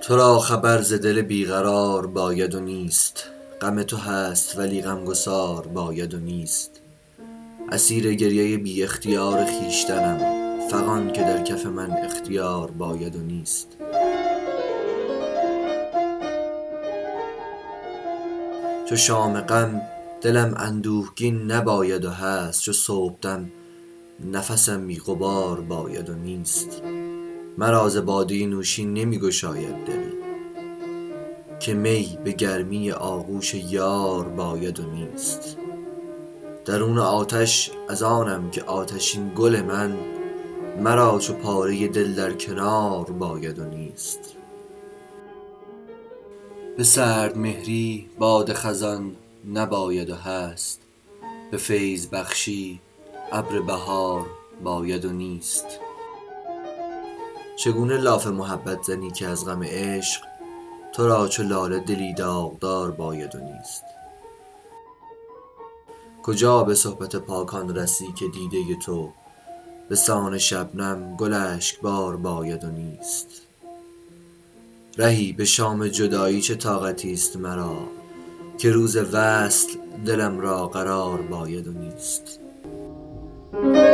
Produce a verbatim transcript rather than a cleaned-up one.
تو را خبر ز دل بیقرار باید و نیست، غم تو هست ولی غمگسار باید و نیست. اسیر گریه بی اختیار خویشتنم، فغان که در کف من اختیار باید و نیست. چو شام غم دلم اندوهگین نباید و هست، چو صبحدم نفسم بی غبار باید و نیست. مرا ز باده نوشین نمی گشاید دل، که می به گرمی آغوش یار باید و نیست. درون آتش از آنم که آتشین گل من، مرا چو پاره دل در کنار باید و نیست. به سرد مهری باد خزان نباید و هست، به فیض بخشی ابر بهار باید و نیست. چگونه لاف محبت زنی که از غم عشق، تو را چو لاله دلی داغدار باید و نیست. کجا به صحبت پاکان رسی که دیده تو، به سان شبنم گل اشکبار باید و نیست. رهی به شام جدایی چه طاقتی است مرا، که روز وصل دلم را قرار باید و نیست.